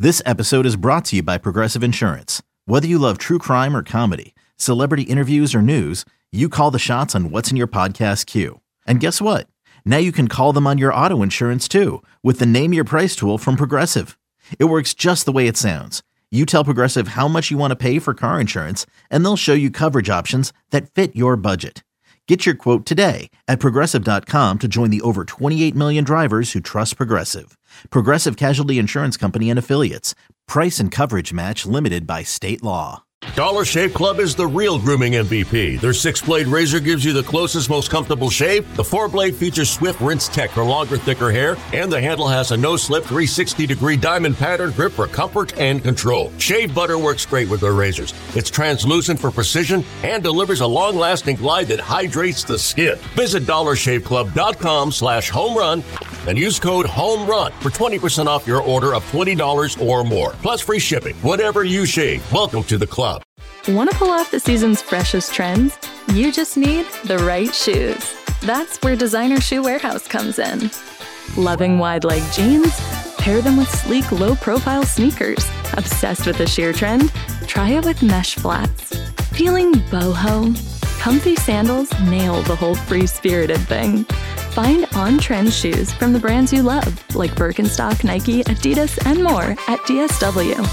This episode is brought to you by Progressive Insurance. Whether you love true crime or comedy, celebrity interviews or news, you call the shots on what's in your podcast queue. And guess what? Now you can call them on your auto insurance too with the Name Your Price tool from Progressive. It works just the way it sounds. You tell Progressive how much you want to pay for car insurance, and they'll show you coverage options that fit your budget. Get your quote today at Progressive.com to join the over 28 million drivers who trust Progressive. Progressive Casualty Insurance Company and Affiliates. Price and coverage match limited by state law. Dollar Shave Club is the real grooming MVP. Their 6-blade razor gives you the closest, most comfortable shave. The 4-blade features swift rinse tech for longer, thicker hair. And the handle has a no-slip 360-degree diamond pattern grip for comfort and control. Shave butter works great with their razors. It's translucent for precision and delivers a long-lasting glide that hydrates the skin. Visit DollarShaveClub.com/homerun and use code HOMERUN for 20% off your order of $20 or more. Plus free shipping. Whatever you shave, welcome to the club. Want to pull off the season's freshest trends? You just need the right shoes. That's where Designer Shoe Warehouse comes in. Loving wide leg jeans? Pair them with sleek, low-profile sneakers. Obsessed with the sheer trend? Try it with mesh flats. Feeling boho? Comfy sandals nail the whole free-spirited thing. Find on-trend shoes from the brands you love, like Birkenstock, Nike, Adidas, and more at DSW.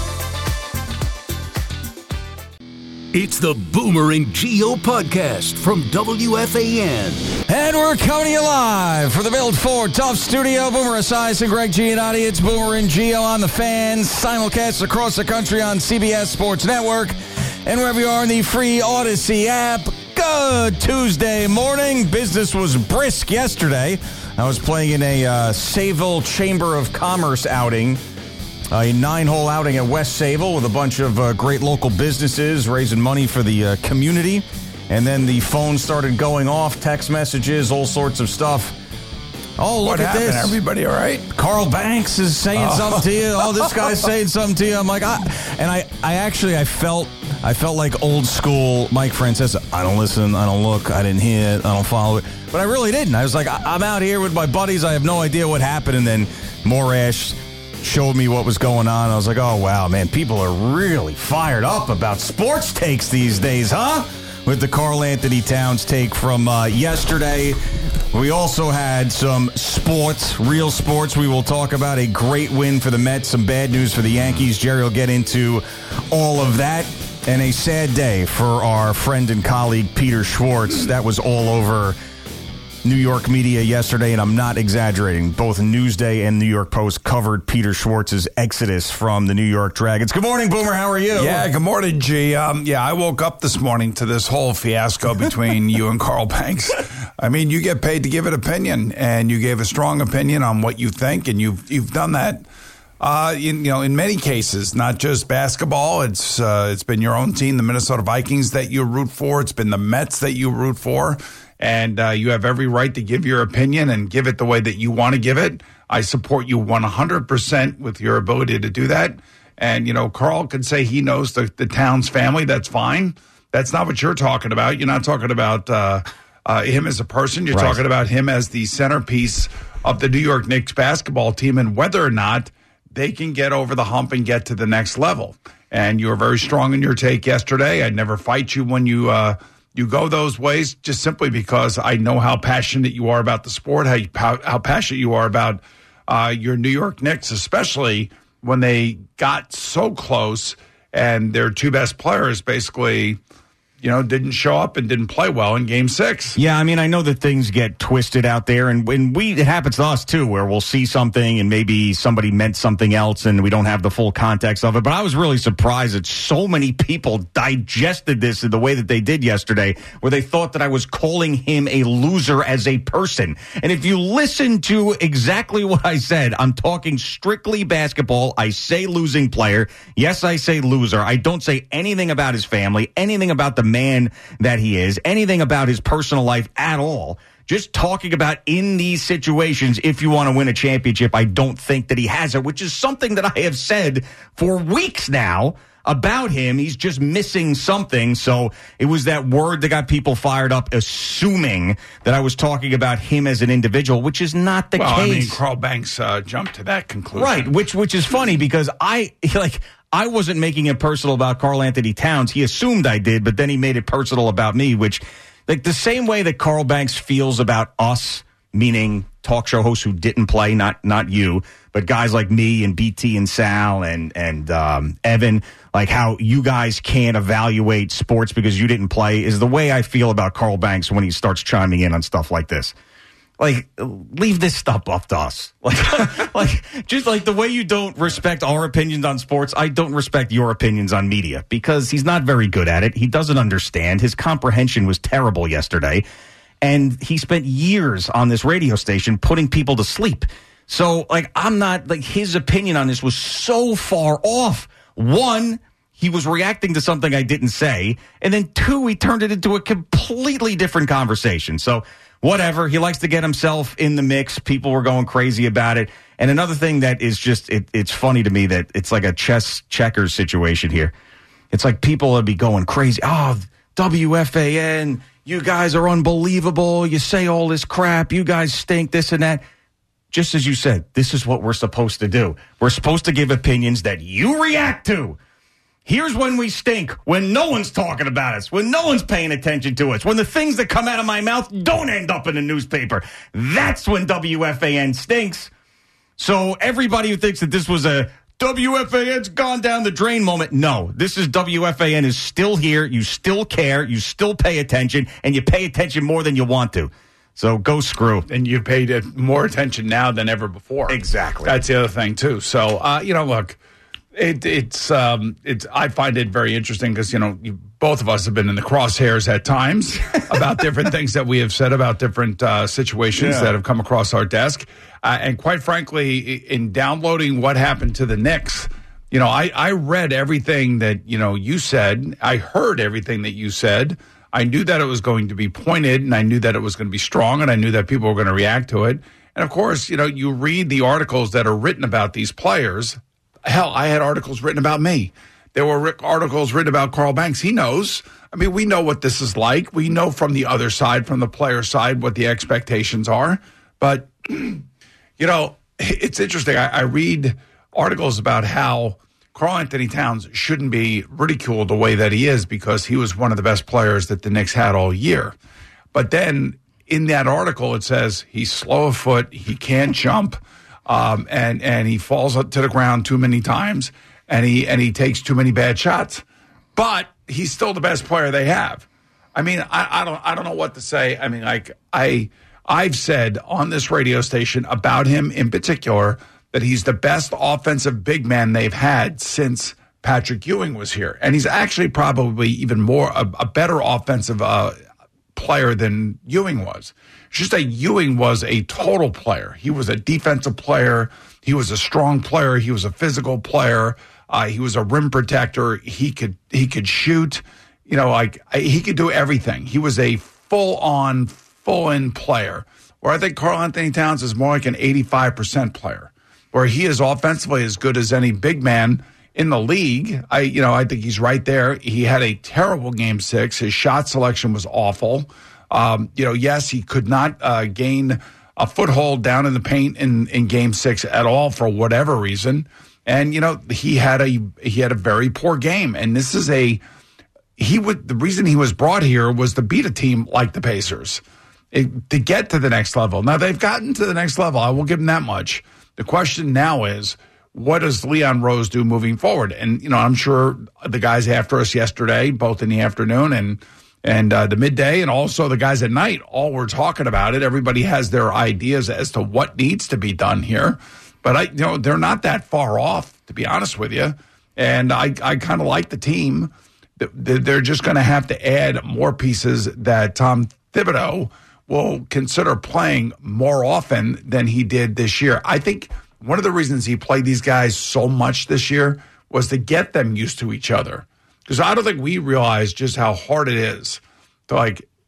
It's the Boomer and Gio podcast from WFAN. And we're coming to you live for the Build Ford Tough Studio. Boomer Esiason and Greg Giannotti. It's Boomer and Gio on the Fan. Simulcast across the country on CBS Sports Network. And wherever you are in the free Odyssey app. Good Tuesday morning. Business was brisk yesterday. I was playing in a Sayville Chamber of Commerce outing. A 9-hole outing at West Sayville with a bunch of great local businesses raising money for the community. And then the phone started going off, text messages, all sorts of stuff. Oh, look at this. Everybody all right? Carl Banks is saying something to you. Oh, this guy's saying something to you. I'm like, I felt like old school Mike Francesa. I don't listen, I don't look, I didn't hear it, I don't follow it. But I really didn't. I was like, I'm out here with my buddies. I have no idea what happened. And then Morash showed me what was going on. I was like, oh, wow, man, people are really fired up about sports takes these days, huh? With the Karl Anthony Towns take from yesterday. We also had some sports, real sports. We will talk about a great win for the Mets, some bad news for the Yankees. Jerry will get into all of that. And a sad day for our friend and colleague, Peter Schwartz. That was all over New York media yesterday, and I'm not exaggerating. Both Newsday and New York Post covered Peter Schwartz's exodus from the New York Dragons. Good morning, Boomer. How are you? Yeah, good morning, G. I woke up this morning to this whole fiasco between you and Carl Banks. I mean, you get paid to give an opinion, and you gave a strong opinion on what you think, and you've done that. In many cases, not just basketball. It's been your own team, the Minnesota Vikings, that you root for. It's been the Mets that you root for. And you have every right to give your opinion and give it the way that you want to give it. I support you 100% with your ability to do that. And, Carl could say he knows the Towns family. That's fine. That's not what you're talking about. You're not talking about him as a person. You're talking about him as the centerpiece of the New York Knicks basketball team and whether or not they can get over the hump and get to the next level. And you were very strong in your take yesterday. I'd never fight you when you go those ways, just simply because I know how passionate you are about the sport, how passionate you are about your New York Knicks, especially when they got so close and their two best players basically didn't show up and didn't play well in Game 6. Yeah, I mean, I know that things get twisted out there, and it happens to us, too, where we'll see something and maybe somebody meant something else and we don't have the full context of it. But I was really surprised that so many people digested this in the way that they did yesterday, where they thought that I was calling him a loser as a person. And if you listen to exactly what I said, I'm talking strictly basketball. I say losing player. Yes, I say loser. I don't say anything about his family, anything about the man that he is, anything about his personal life at all. just talking about in these situations, if you want to win a championship, I don't think that he has it, which is something that I have said for weeks now about him. He's just missing something. So it was that word that got people fired up, assuming that I was talking about him as an individual, which is not the case. I mean, Carl Banks jumped to that conclusion. Right, which is funny because I wasn't making it personal about Karl Anthony Towns. He assumed I did, but then he made it personal about me, which, like, the same way that Carl Banks feels about us, meaning talk show hosts who didn't play, not you, but guys like me and BT and Sal and Evan, like how you guys can't evaluate sports because you didn't play, is the way I feel about Carl Banks when he starts chiming in on stuff like this. Like, leave this stuff up to us. Like, just like the way you don't respect our opinions on sports, I don't respect your opinions on media because he's not very good at it. He doesn't understand. His comprehension was terrible yesterday. And he spent years on this radio station putting people to sleep. So, like, I'm not, like, his opinion on this was so far off. One, he was reacting to something I didn't say. And then two, he turned it into a completely different conversation. So, whatever. He likes to get himself in the mix. People were going crazy about it. And another thing that is just, it's funny to me that it's like a chess checkers situation here. It's like people would be going crazy. Oh, WFAN, you guys are unbelievable. You say all this crap. You guys stink, this and that. Just as you said, this is what we're supposed to do. We're supposed to give opinions that you react to. Here's when we stink, when no one's talking about us, when no one's paying attention to us, when the things that come out of my mouth don't end up in the newspaper. That's when WFAN stinks. So everybody who thinks that this was a WFAN's gone down the drain moment, no. This is WFAN is still here. You still care. You still pay attention, and you pay attention more than you want to. So go screw. And you've paid more attention now than ever before. Exactly. That's the other thing, too. So, look, it's I find it very interesting because, both of us have been in the crosshairs at times about different things that we have said about different situations that have come across our desk. And quite frankly, in downloading what happened to the Knicks, I read everything that, you said. I heard everything that you said. I knew that it was going to be pointed, and I knew that it was going to be strong, and I knew that people were going to react to it. And, of course, you read the articles that are written about these players. Hell, I had articles written about me. There were articles written about Carl Banks. He knows. I mean, we know what this is like. We know from the other side, from the player side, what the expectations are. But, it's interesting. I read articles about how Karl Anthony Towns shouldn't be ridiculed the way that he is because he was one of the best players that the Knicks had all year. But then in that article, it says he's slow of foot, he can't jump, and he falls to the ground too many times, and he takes too many bad shots. But he's still the best player they have. I mean, I don't know what to say. I mean, like I've said on this radio station about him in particular that he's the best offensive big man they've had since Patrick Ewing was here. And he's actually probably even more a better offensive player than Ewing was. It's just that Ewing was a total player. He was a defensive player. He was a strong player. He was a physical player. He was a rim protector. He could shoot. He could do everything. He was a full-in player. Where I think Karl Anthony Towns is more like an 85% player, where he is offensively as good as any big man in the league. I think he's right there. He had a terrible Game 6. His shot selection was awful. Yes, he could not gain a foothold down in the paint in Game 6 at all for whatever reason. And he had a very poor game. And this is the reason he was brought here was to beat a team like the Pacers, to get to the next level. Now they've gotten to the next level. I will give them that much. The question now is, what does Leon Rose do moving forward? And, I'm sure the guys after us yesterday, both in the afternoon and the midday, and also the guys at night, all were talking about it. Everybody has their ideas as to what needs to be done here. But, they're not that far off, to be honest with you. And I kind of like the team. They're just going to have to add more pieces that Tom Thibodeau will consider playing more often than he did this year. I think one of the reasons he played these guys so much this year was to get them used to each other. Because I don't think we realize just how hard it is to,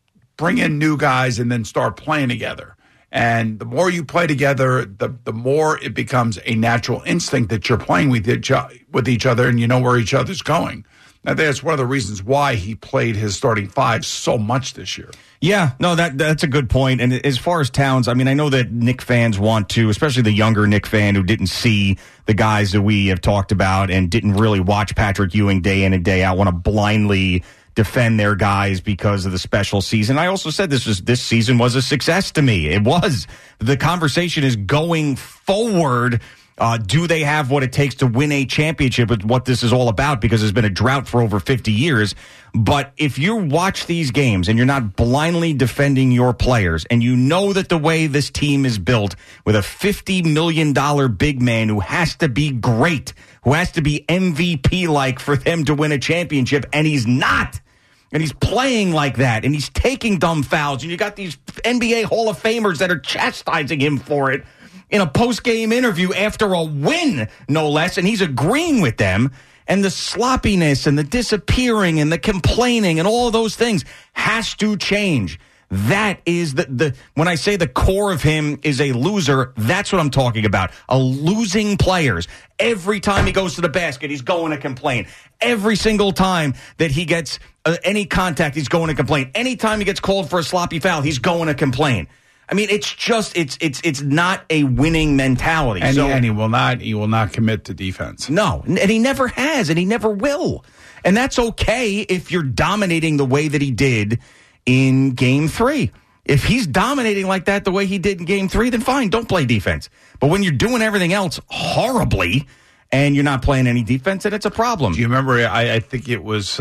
bring in new guys and then start playing together. And the more you play together, the more it becomes a natural instinct that you're playing with each other and you know where each other's going. I think that's one of the reasons why he played his starting five so much this year. Yeah, no, that's a good point. And as far as Towns, I mean, I know that Knick fans want to, especially the younger Knick fan who didn't see the guys that we have talked about and didn't really watch Patrick Ewing day in and day out, want to blindly defend their guys because of the special season. I also said this season was a success to me. It was. The conversation is going forward. Do they have what it takes to win a championship? It's what this is all about, because there's been a drought for over 50 years. But if you watch these games and you're not blindly defending your players, and you know that the way this team is built with a $50 million big man who has to be great, who has to be MVP-like for them to win a championship, and he's not. And he's playing like that, and he's taking dumb fouls, and you got these NBA Hall of Famers that are chastising him for it in a post-game interview after a win, no less, and he's agreeing with them. And the sloppiness and the disappearing and the complaining and all of those things has to change. That is the when I say the core of him is a loser, that's what I'm talking about. A losing players. Every time he goes to the basket, he's going to complain. Every single time that he gets any contact, he's going to complain. Anytime he gets called for a sloppy foul, he's going to complain. I mean, it's just it's not a winning mentality. And he will not commit to defense. No, and he never has, and he never will. And that's okay if you're dominating the way that he did in Game 3. If he's dominating like that the way he did in Game 3, then fine, don't play defense. But when you're doing everything else horribly and you're not playing any defense, then it's a problem. Do you remember? I think it was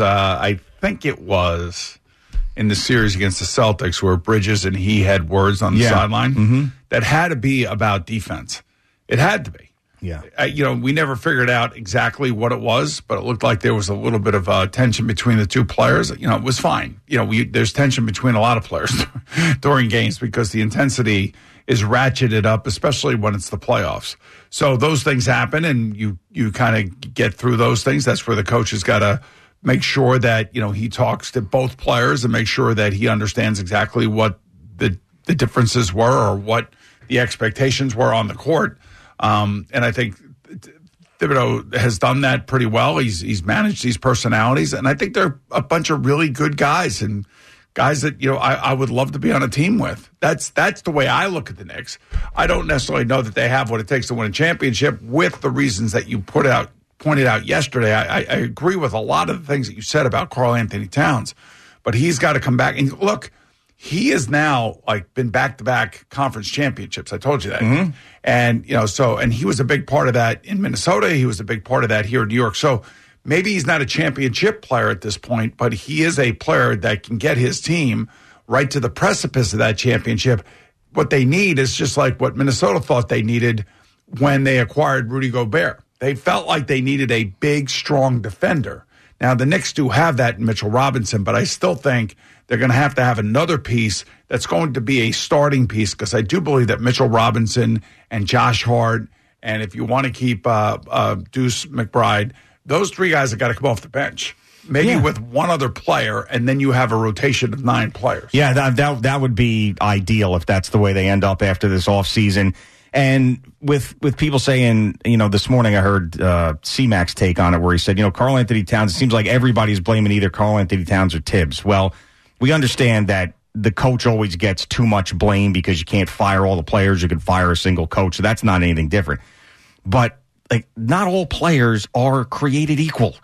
in the series against the Celtics where Bridges and he had words on the sideline. Mm-hmm. That had to be about defense. It had to be. Yeah. We never figured out exactly what it was, but it looked like there was a little bit of tension between the two players. It was fine. There's tension between a lot of players during games because the intensity is ratcheted up, especially when it's the playoffs. So those things happen, and you kind of get through those things. That's where the coach has got to make sure that, he talks to both players and make sure that he understands exactly what the differences were or what the expectations were on the court. And I think Thibodeau has done that pretty well. He's managed these personalities, and I think they're a bunch of really good guys and guys that, I would love to be on a team with. That's the way I look at the Knicks. I don't necessarily know that they have what it takes to win a championship with the reasons that you pointed out yesterday. I agree with a lot of the things that you said about Karl Anthony Towns, but he's got to come back. And look, he has now been back-to-back conference championships. I told you that. Mm-hmm. And, and he was a big part of that in Minnesota. He was a big part of that here in New York. So maybe he's not a championship player at this point, but he is a player that can get his team right to the precipice of that championship. What they need is just like what Minnesota thought they needed when they acquired Rudy Gobert. They felt like they needed a big, strong defender. Now, the Knicks do have that in Mitchell Robinson, but I still think they're going to have another piece that's going to be a starting piece, because I do believe that Mitchell Robinson and Josh Hart, and if you want to keep Deuce McBride, those three guys have got to come off the bench. Maybe with one other player, and then you have a rotation of 9 players. Yeah, that would be ideal if that's the way they end up after this offseason. And with people saying, this morning I heard C-Mac's take on it where he said, Karl Anthony Towns, it seems like everybody's blaming either Karl Anthony Towns or Tibbs. Well, we understand that the coach always gets too much blame because you can't fire all the players. You can fire a single coach. So that's not anything different. But not all players are created equal.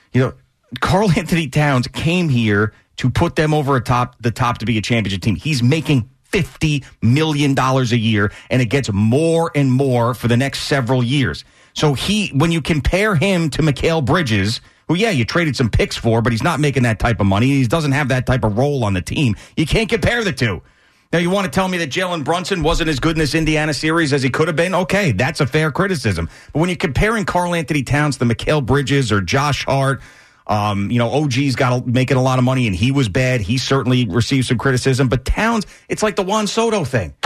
Karl Anthony Towns came here to put them over the top to be a championship team. He's making $50 million a year, and it gets more and more for the next several years. So when you compare him to Mikal Bridges, who, you traded some picks for, but he's not making that type of money. He doesn't have that type of role on the team. You can't compare the two. Now, you want to tell me that Jalen Brunson wasn't as good in this Indiana series as he could have been? Okay, that's a fair criticism. But when you're comparing Karl Anthony Towns to Mikal Bridges or Josh Hart, OG's making a lot of money, and he was bad. He certainly received some criticism. But Towns, it's like the Juan Soto thing.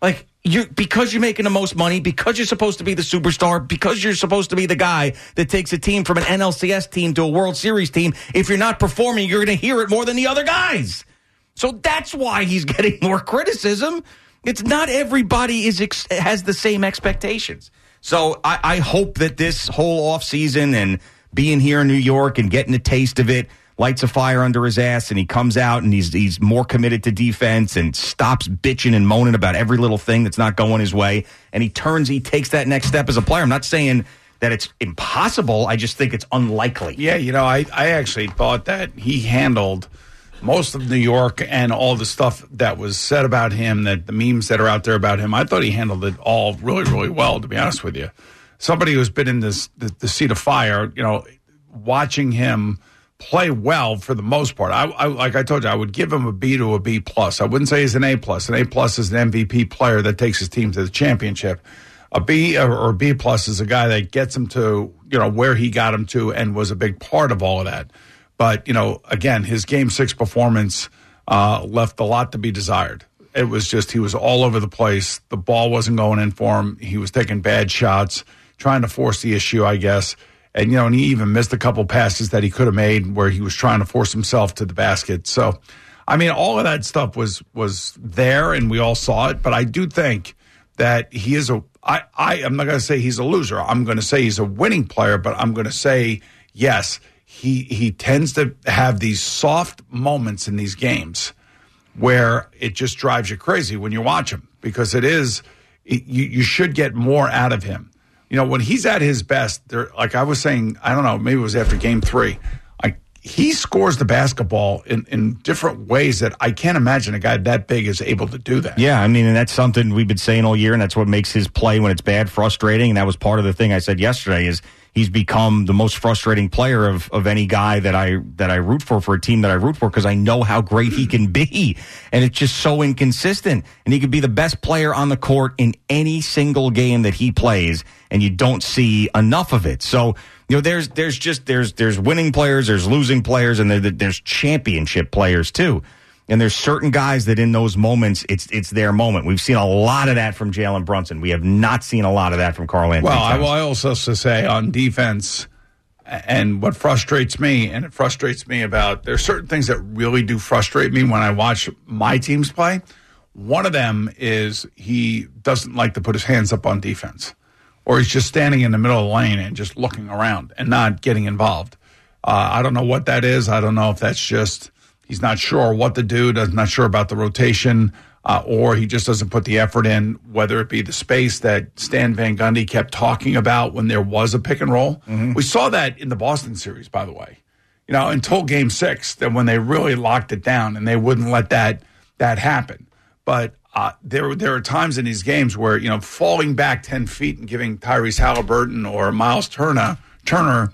Because you're making the most money, because you're supposed to be the superstar, because you're supposed to be the guy that takes a team from an NLCS team to a World Series team, if you're not performing, you're going to hear it more than the other guys. So that's why he's getting more criticism. It's not everybody has the same expectations. So I hope that this whole offseason and being here in New York and getting a taste of it lights a fire under his ass, and he comes out and he's more committed to defense and stops bitching and moaning about every little thing that's not going his way, and he takes that next step as a player. I'm not saying that it's impossible. I just think it's unlikely. Yeah, I actually thought that he handled most of New York and all the stuff that was said about him, that the memes that are out there about him. I thought he handled it all really, really well, to be honest with you. Somebody who's been in the seat of fire, watching him play well for the most part. I like I told you, I would give him a B to a B plus. I wouldn't say he's an A plus. An A plus is an MVP player that takes his team to the championship. A B or B plus is a guy that gets him to where he got him to and was a big part of all of that. But again, his Game 6 performance left a lot to be desired. It was just he was all over the place. The ball wasn't going in for him. He was taking bad shots, trying to force the issue, I guess. And, and he even missed a couple passes that he could have made where he was trying to force himself to the basket. So, I mean, all of that stuff was there, and we all saw it. But I do think that he is I'm not going to say he's a loser. I'm going to say he's a winning player, but I'm going to say, yes, he tends to have these soft moments in these games where it just drives you crazy when you watch him, because you should get more out of him. When he's at his best, like I was saying, I don't know, maybe it was after Game 3, he scores the basketball in different ways that I can't imagine a guy that big is able to do that. Yeah, I mean, and that's something we've been saying all year, and that's what makes his play when it's bad frustrating, and that was part of the thing I said yesterday is he's become the most frustrating player of any guy that I root for a team that I root for, because I know how great he can be, and it's just so inconsistent, and he could be the best player on the court in any single game that he plays, and you don't see enough of it. So there's winning players, there's losing players, and there's championship players too. And there's certain guys that in those moments, it's their moment. We've seen a lot of that from Jalen Brunson. We have not seen a lot of that from Karl-Anthony Towns. Well, I also say on defense, and what frustrates me, and it frustrates me there's certain things that really do frustrate me when I watch my teams play. One of them is he doesn't like to put his hands up on defense, or he's just standing in the middle of the lane and just looking around and not getting involved. I don't know what that is. I don't know if that's just he's not sure what to do, not sure about the rotation, or he just doesn't put the effort in, whether it be the space that Stan Van Gundy kept talking about when there was a pick and roll. Mm-hmm. We saw that in the Boston series, by the way, until Game 6, that when they really locked it down and they wouldn't let that happen. But there are times in these games where, falling back 10 feet and giving Tyrese Halliburton or Miles Turner, a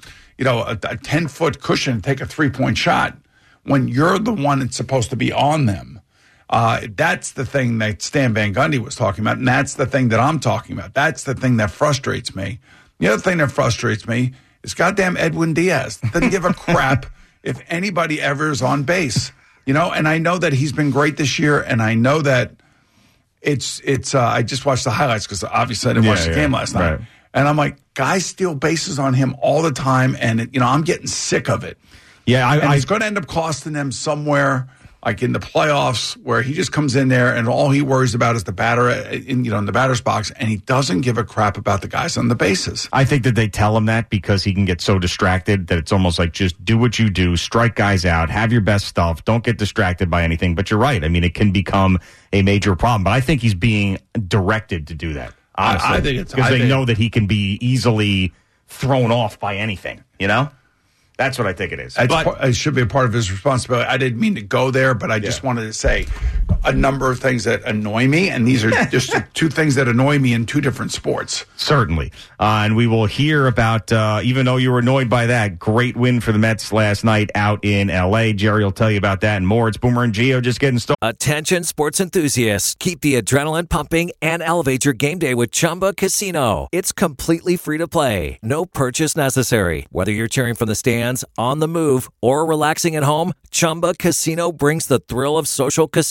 10-foot cushion to take a three-point shot, when you're the one that's supposed to be on them. That's the thing that Stan Van Gundy was talking about, and that's the thing that I'm talking about. That's the thing that frustrates me. The other thing that frustrates me is goddamn Edwin Diaz. Doesn't give a crap if anybody ever is on base. And I know that he's been great this year, and I know that it's I just watched the highlights because obviously I didn't watch the game last night. Right. And I'm like, guys steal bases on him all the time, and I'm getting sick of it. Yeah, it's going to end up costing them somewhere, like in the playoffs, where he just comes in there and all he worries about is the batter in the batter's box, and he doesn't give a crap about the guys on the bases. I think that they tell him that because he can get so distracted that it's almost like just do what you do, strike guys out, have your best stuff, don't get distracted by anything. But you're right. I mean, it can become a major problem. But I think he's being directed to do that. Honestly, I think it's because they know that he can be easily thrown off by anything. That's what I think it is. It should be a part of his responsibility. I didn't mean to go there, but I just wanted to say a number of things that annoy me, and these are just two things that annoy me in two different sports. Certainly. And we will hear about, even though you were annoyed by that, great win for the Mets last night out in L.A. Jerry will tell you about that and more. It's Boomer and Gio just getting started. Attention sports enthusiasts. Keep the adrenaline pumping and elevate your game day with Chumba Casino. It's completely free to play. No purchase necessary. Whether you're cheering from the stands, on the move, or relaxing at home, Chumba Casino brings the thrill of social casino to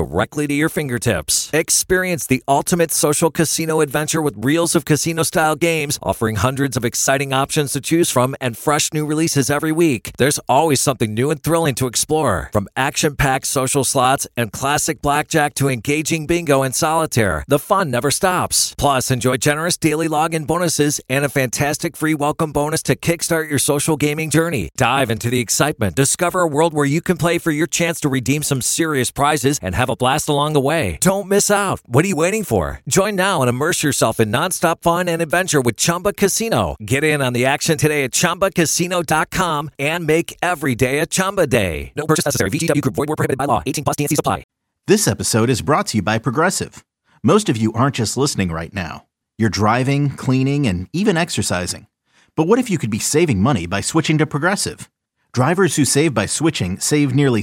directly to your fingertips. Experience the ultimate social casino adventure with reels of casino-style games, offering hundreds of exciting options to choose from and fresh new releases every week. There's always something new and thrilling to explore, from action-packed social slots and classic blackjack to engaging bingo and solitaire. The fun never stops. Plus, enjoy generous daily login bonuses and a fantastic free welcome bonus to kickstart your social gaming journey. Dive into the excitement. Discover a world where you can play for your chance to redeem some serious prizes and have a blast along the way. Don't miss out. What are you waiting for? Join now and immerse yourself in nonstop fun and adventure with Chumba Casino. Get in on the action today at ChumbaCasino.com and make every day a Chumba day. No purchase necessary. VGW Group. Void where prohibited by law. 18+ TNCs apply. This episode is brought to you by Progressive. Most of you aren't just listening right now. You're driving, cleaning, and even exercising. But what if you could be saving money by switching to Progressive? Drivers who save by switching save nearly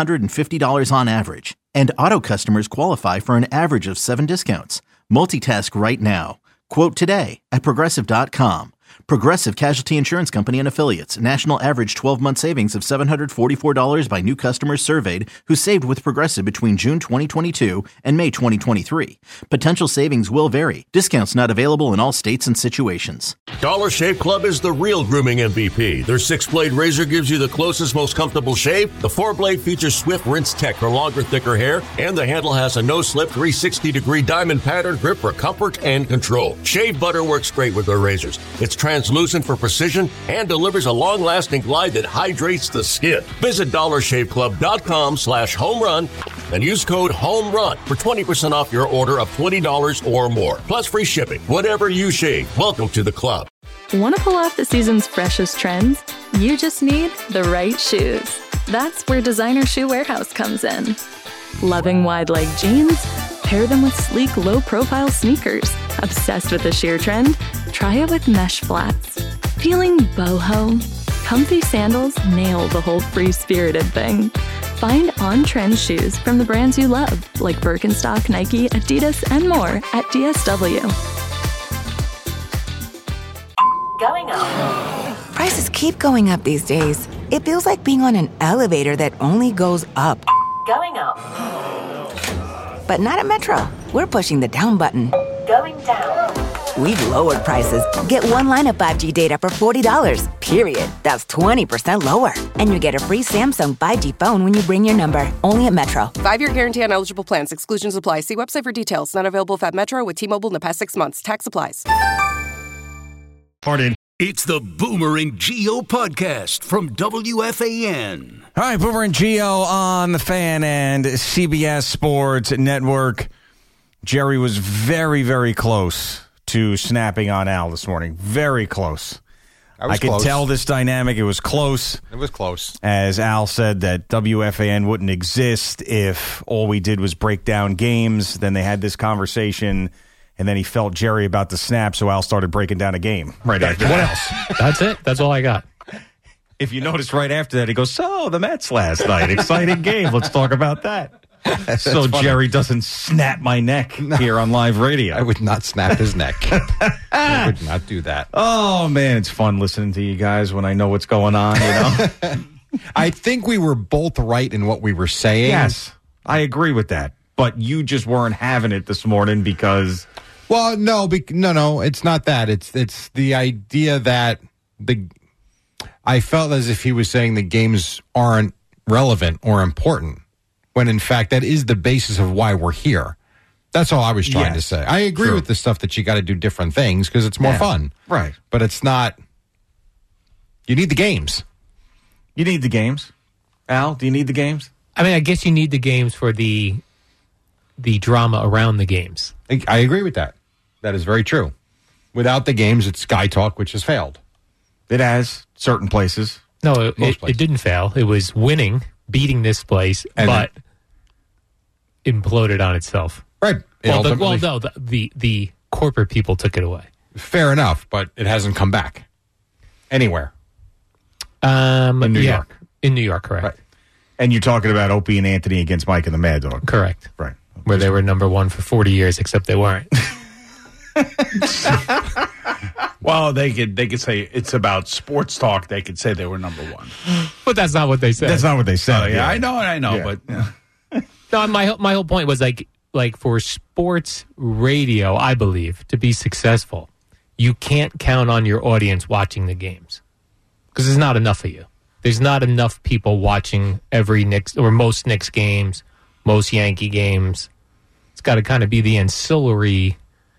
$750 on average. And auto customers qualify for an average of 7 discounts. Multitask right now. Quote today at Progressive.com. Progressive Casualty Insurance Company and Affiliates. National average 12-month savings of $744 by new customers surveyed who saved with Progressive between June 2022 and May 2023. Potential savings will vary. Discounts not available in all states and situations. Dollar Shave Club is the real grooming MVP. Their 6-blade razor gives you the closest, most comfortable shave. The 4-blade features Swift Rinse Tech for longer, thicker hair. And the handle has a no-slip 360-degree diamond pattern grip for comfort and control. Shave butter works great with their razors. It's translucent for precision and delivers a long-lasting glide that hydrates the skin. Visit DollarShaveClub.com/homerun and use code HOMERUN for 20% off your order of $20 or more. Plus free shipping. Whatever you shave, welcome to the club. Want to pull off the season's freshest trends? You just need the right shoes. That's where Designer Shoe Warehouse comes in. Loving wide leg jeans? Pair them with sleek, low-profile sneakers. Obsessed with the sheer trend? Try it with mesh flats. Feeling boho? Comfy sandals nail the whole free-spirited thing. Find on-trend shoes from the brands you love, like Birkenstock, Nike, Adidas, and more at DSW. Going up. Prices keep going up these days. It feels like being on an elevator that only goes up. Going up. But not at Metro. We're pushing the down button. Going down. We've lowered prices. Get one line of 5G data for $40, period. That's 20% lower. And you get a free Samsung 5G phone when you bring your number. Only at Metro. 5-year guarantee on eligible plans. Exclusions apply. See website for details. Not available at Metro with T-Mobile in the past 6 months. Tax applies. Pardon. It's the Boomer and Geo podcast from WFAN. All right, Boomer and Geo on the Fan and CBS Sports Network. Jerry was very, very close to snapping on Al this morning. Very close. I could tell this dynamic. It was close. It was close. As Al said that WFAN wouldn't exist if all we did was break down games. Then they had this conversation, and then he felt Jerry about to snap, so Al started breaking down a game right after that. What else? That's it. That's all I got. If you notice right after that, he goes, so the Mets last night. Exciting game. Let's talk about that. So Jerry doesn't snap my neck here on live radio. I would not snap his neck. I would not do that. Oh, man, it's fun listening to you guys when I know what's going on, you know? I think we were both right in what we were saying. Yes, I agree with that. But you just weren't having it this morning because... Well, no, it's not that. It's the idea that I felt as if he was saying the games aren't relevant or important, when in fact that is the basis of why we're here. That's all I was trying to say. I agree with the stuff that you got to do different things because it's more fun. Right. But it's not... You need the games. You need the games. Al, do you need the games? I mean, I guess you need the games for the drama around the games. I agree with that. That is very true. Without the games, it's Sky Talk, which has failed. It has, certain places. No, it didn't fail. It was winning, beating this place, but imploded on itself. Right. The corporate people took it away. Fair enough, but it hasn't come back anywhere. In New York. In New York, correct. Right. And you're talking about Opie and Anthony against Mike and the Mad Dog. Correct. Right. Where they were number one for 40 years, except they weren't. Well, they could say it's about sports talk. They could say they were number one. But that's not what they said. That's not what they said. I know, yeah. but... Yeah. No, my whole point was like for sports radio, I believe, to be successful, you can't count on your audience watching the games because there's not enough of you. There's not enough people watching every Knicks or most Knicks games, most Yankee games. It's got to kind of be the ancillary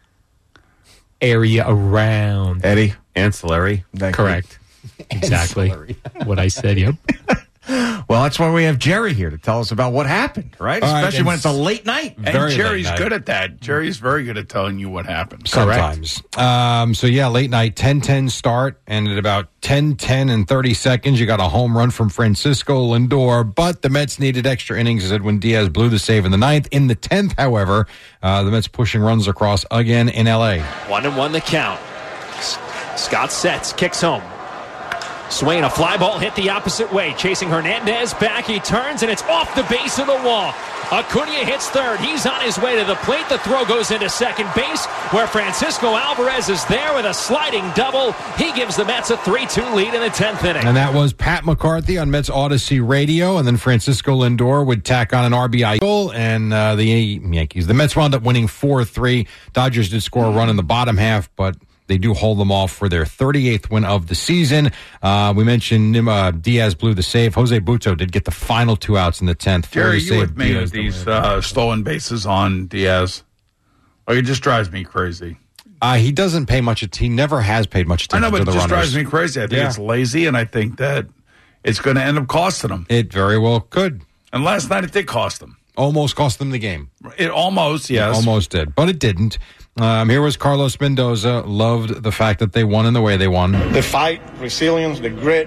area around. Eddie, ancillary. Correct. Exactly what I said. Yep. Well, that's why we have Jerry here to tell us about what happened, right? Especially when it's a late night. And Jerry's good at that. Jerry's very good at telling you what happened. Sometimes. So, late night, 10-10 start, and at about 10-10 and 30 seconds, you got a home run from Francisco Lindor, but the Mets needed extra innings as Edwin Diaz blew the save in the ninth. In the 10th, however, the Mets pushing runs across again in L.A. 1-1 the count. Scott sets, kicks home. Swain, a fly ball hit the opposite way. Chasing Hernandez back. He turns, and it's off the base of the wall. Acuna hits third. He's on his way to the plate. The throw goes into second base, where Francisco Alvarez is there with a sliding double. He gives the Mets a 3-2 lead in the 10th inning. And that was Pat McCarthy on Mets Odyssey Radio. And then Francisco Lindor would tack on an RBI goal. And the Yankees, the Mets wound up winning 4-3. Dodgers did score a run in the bottom half, but they do hold them off for their 38th win of the season. We mentioned Diaz blew the save. Jose Butto did get the final 2 outs in the 10th. Jerry, you with me with these stolen bases on Diaz? Oh, it just drives me crazy. He doesn't pay much. He never has paid much attention to the runners. I know, but it just drives me crazy. I think it's lazy, and I think that it's going to end up costing them. It very well could. And last night it did cost them. Almost cost them the game. It almost, yes. It almost did, but it didn't. Here was Carlos Mendoza. Loved the fact that they won in the way they won. The fight, resilience, the grit,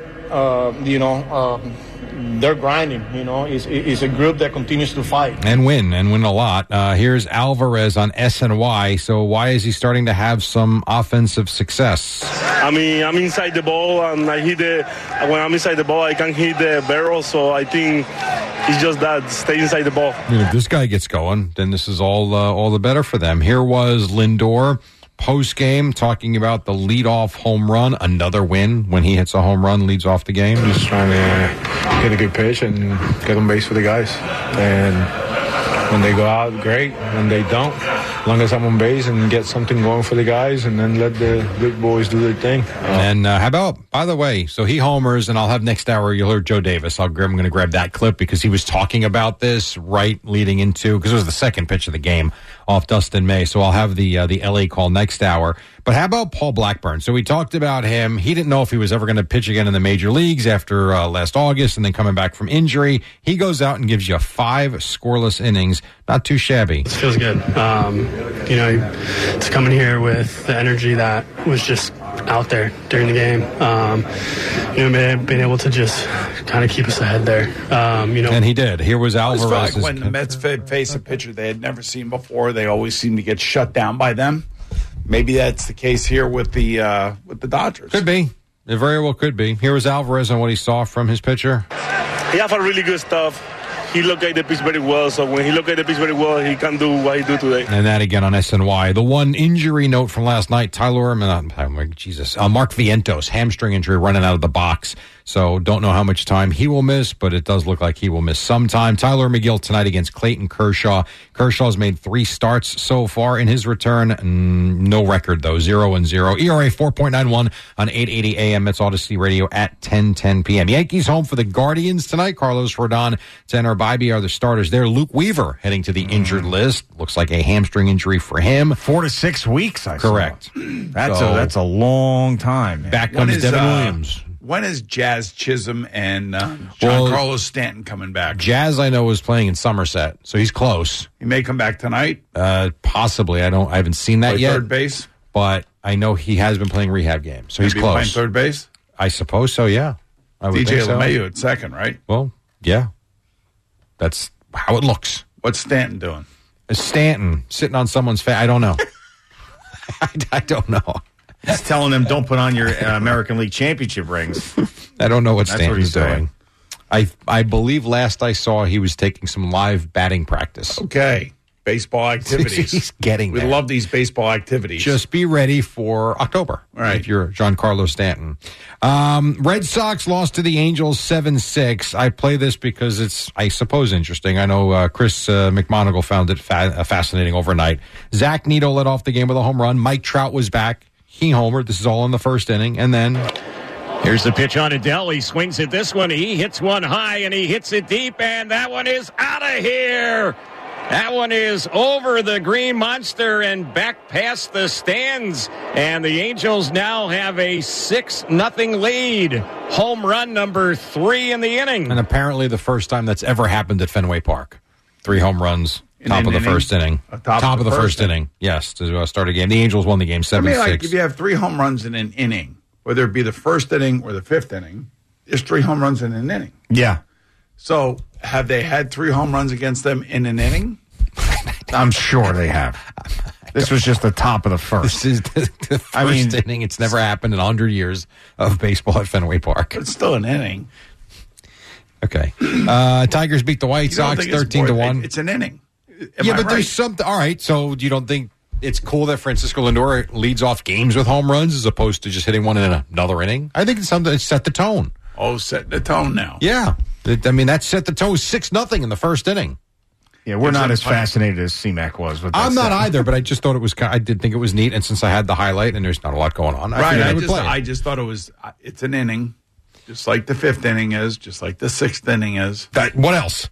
they're grinding. It's a group that continues to fight. And win a lot. Here's Alvarez on SNY. So why is he starting to have some offensive success? I mean, I'm inside the ball, and when I'm inside the ball, I can hit the barrel, so I think it's just that, stay inside the ball. If this guy gets going, then this is all the better for them. Here was Lindor post-game talking about the leadoff home run, another win when he hits a home run, leads off the game. Just trying to hit a good pitch and get on base for the guys. And when they go out, great. When they don't, as long as I'm on base and get something going for the guys, and then let the big boys do their thing. And how about, by the way, so he homers, and I'll have next hour, you'll hear Joe Davis. I'm going to grab that clip because he was talking about this right leading into, because it was the second pitch of the game off Dustin May. So I'll have the LA call next hour. But how about Paul Blackburn? So we talked about him. He didn't know if he was ever going to pitch again in the major leagues after last August and then coming back from injury. He goes out and gives you 5 scoreless innings. Not too shabby. It feels good. To come in here with the energy that was just out there during the game. Being able to just kind of keep us ahead there. And he did. Here was Alvarez. Like when the Mets face a pitcher they had never seen before, they always seem to get shut down by them. Maybe that's the case here with the Dodgers. Could be. It very well could be. Here was Alvarez on what he saw from his pitcher. He have a really good stuff. He looked at the pitch very well, so when he looked at the pitch very well, he can do what he do today. And that again on SNY. The one injury note from last night, Mark Vientos, hamstring injury running out of the box. So don't know how much time he will miss, but it does look like he will miss some time. Tyler McGill tonight against Clayton Kershaw. Kershaw's made 3 starts so far in his return. No record, though. 0-0. ERA 4.91 on 880 AM. It's Odyssey Radio at 10:10 p.m. Yankees home for the Guardians tonight. Carlos Rodon, Tanner Bibee are the starters there. Luke Weaver heading to the injured list. Looks like a hamstring injury for him. 4 to 6 weeks, I Correct. That's a long time. Man. Back comes Devin Williams. When is Jazz Chisholm and Giancarlo Stanton coming back? Jazz, I know, is playing in Somerset, so he's close. He may come back tonight. Possibly. I haven't seen that yet. Third base, but I know he has been playing rehab games, so he's close. Playing third base. I suppose so. Yeah. I would DJ think so. LeMahieu at second, right? Well, yeah. That's how it looks. What's Stanton doing? Stanton sitting on someone's face. I don't know. I don't know. He's telling them don't put on your American League Championship rings. I don't know what Stanton's doing. I believe last I saw he was taking some live batting practice. Okay. baseball activities. He's getting We there. love these baseball activities. Just be ready for October, right? If you're Giancarlo Stanton. Red Sox lost to the Angels 7-6. I play this because it's, I suppose, interesting. I know Chris McMonagle found it fascinating overnight. Zach Neto led off the game with a home run. Mike Trout was back. He homered. This is all in the first inning. And then here's the pitch on Adele. He swings at this one. He hits one high, and he hits it deep, and that one is out of here. That one is over the Green Monster and back past the stands. And the Angels now have a 6-0 lead. Home run number 3 in the inning. And apparently the first time that's ever happened at Fenway Park. 3 home runs, top of the first inning. Top of the first inning. Yes, to start a game. The Angels won the game 7-6. I mean, like if you have 3 home runs in an inning, whether it be the first inning or the 5th inning, there's 3 home runs in an inning. Yeah. So have they had 3 home runs against them in an inning? I'm sure they have. This was just the top of the first. This is the first inning. It's never happened in 100 years of baseball at Fenway Park. It's still an inning. Okay. Tigers beat the White Sox 13-1. It's an inning. There's something. All right. So you don't think it's cool that Francisco Lindor leads off games with home runs as opposed to just hitting one in another inning? I think it's something that set the tone. Oh, setting the tone now. Yeah. That set the tone. 6-0 in the first inning. Yeah, we're not as fascinated as C-Mac was with that. I'm not either, but I just thought it was. I did think it was neat, and since I had the highlight and there's not a lot going on, I just thought it was. It's an inning, just like the 5th inning is, just like the 6th inning is. What else?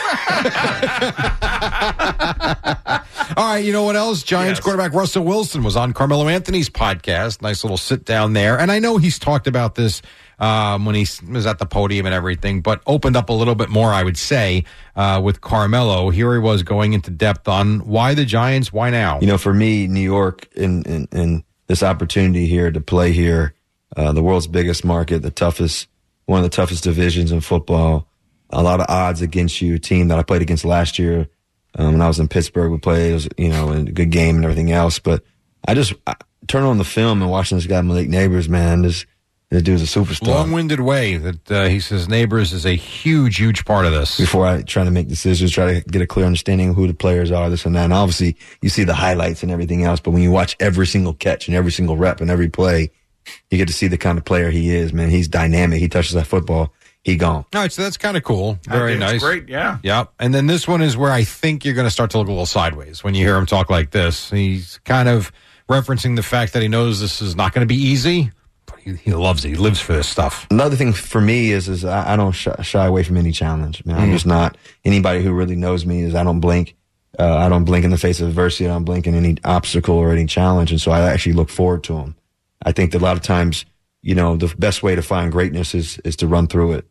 All right, you know what else? Giants quarterback Russell Wilson was on Carmelo Anthony's podcast. Nice little sit down there, and I know he's talked about this when he was at the podium and everything, but opened up a little bit more, I would say, with Carmelo. Here he was going into depth on why the Giants, why now? You know, for me, New York and this opportunity here to play here, the world's biggest market, one of the toughest divisions in football, a lot of odds against you, a team that I played against last year. When I was in Pittsburgh, we played, it was, a good game and everything else. But I turn on the film and watching this guy, Malik Neighbors, man, this dude's a superstar. Long-winded way that he says Neighbors is a huge, huge part of this. Before I try to make decisions, try to get a clear understanding of who the players are, this and that. And obviously, you see the highlights and everything else, but when you watch every single catch and every single rep and every play, you get to see the kind of player he is, man. He's dynamic. He touches that football. He gone. All right, so that's kind of cool. Very nice. Great, yeah. Yep. And then this one is where I think you're going to start to look a little sideways when you hear him talk like this. He's kind of referencing the fact that he knows this is not going to be easy, but he loves it. He lives for this stuff. Another thing for me is I don't shy away from any challenge. Man, I'm just not. Anybody who really knows me is I don't blink. I don't blink in the face of adversity. I don't blink in any obstacle or any challenge. And so I actually look forward to them. I think that a lot of times, the best way to find greatness is to run through it.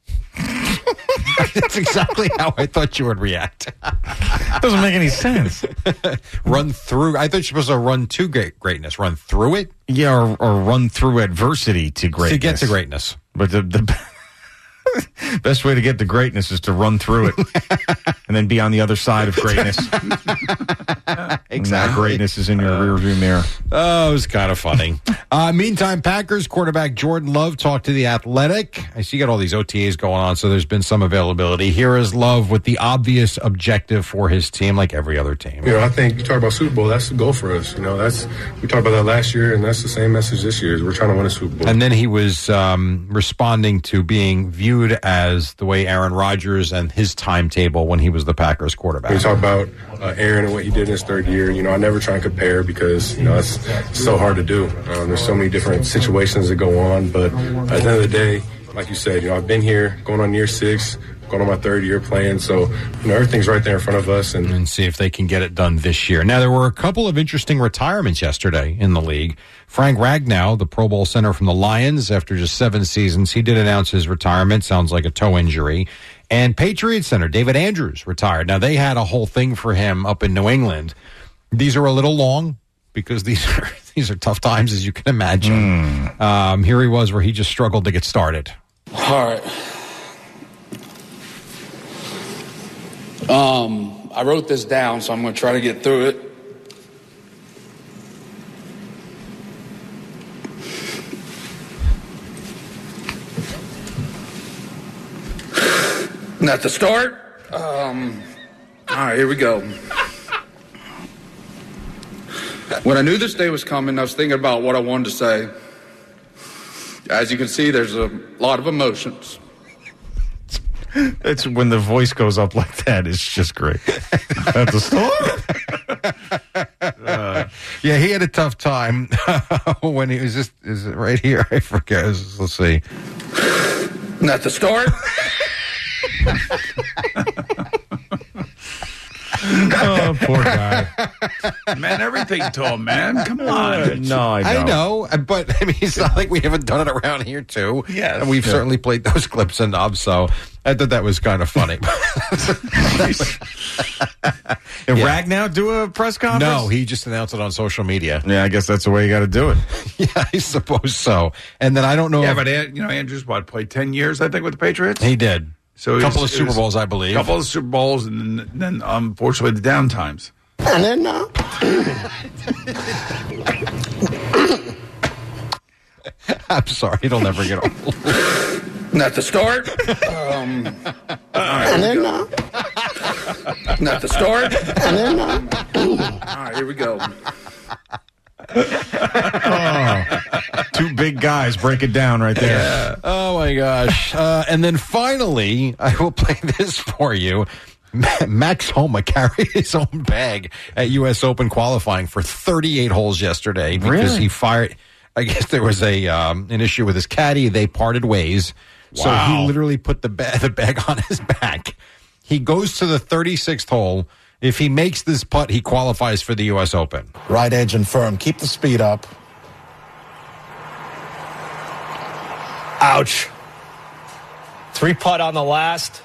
That's exactly how I thought you would react. Doesn't make any sense. Run through. I thought you're supposed to run to greatness. Run through it? Yeah, or run through adversity to greatness. To get to greatness. But the best way to get to greatness is to run through it and then be on the other side of greatness. Exactly. And that greatness is in your rearview mirror. Oh, it was kind of funny. Meantime, Packers quarterback Jordan Love talked to The Athletic. I see you got all these OTAs going on, so there's been some availability. Here is Love with the obvious objective for his team, like every other team. I think you talk about Super Bowl, that's the goal for us. We talked about that last year, and that's the same message this year, is we're trying to win a Super Bowl. And then he was responding to being viewed as the way Aaron Rodgers and his timetable when he was the Packers quarterback. We talk about Aaron and what he did in his third year. I never try and compare because, it's so hard to do. There's so many different situations that go on. But at the end of the day, like you said, I've been here going on year 6, going on my 3rd year playing. So, everything's right there in front of us. And see if they can get it done this year. Now, there were a couple of interesting retirements yesterday in the league. Frank Ragnow, the Pro Bowl center from the Lions, after just 7 seasons, he did announce his retirement. Sounds like a toe injury. And Patriots center David Andrews retired. Now, they had a whole thing for him up in New England. These are a little long because these are tough times, as you can imagine. Here he was where he just struggled to get started. All right. I wrote this down, so I'm going to try to get through it. Not to start. All right, here we go. When I knew this day was coming, I was thinking about what I wanted to say. As you can see, there's a lot of emotions. It's when the voice goes up like that, it's just great. At the start. Yeah, he had a tough time when he was just, is it right here? I forget. Let's see. At the start. Oh, poor guy. Man, everything to him, man. Come on. No, I know, but I mean, it's not like we haven't done it around here, too. Yes. And we've certainly played those clips and knobs, so I thought that was kind of funny. Did Ragnow do a press conference? No, he just announced it on social media. Yeah, I guess that's the way you got to do it. Yeah, I suppose so. And then I don't know. Yeah, but Andrews, played 10 years, I think, with the Patriots? He did. So a couple of Super Bowls, I believe. A couple of Super Bowls, and then unfortunately, the down times. And then I'm sorry, it'll never get old. At the start. And then at the start. And then all right, here we go. Two big guys break it down right there. Yeah. Oh, my gosh. And then finally, I will play this for you. Max Homa carried his own bag at U.S. Open qualifying for 38 holes yesterday because he fired. I guess there was an issue with his caddy. They parted ways. Wow. So he literally put the bag on his back. He goes to the 36th hole. If he makes this putt, he qualifies for the U.S. Open. Right edge and firm. Keep the speed up. Ouch. 3-putt on the last.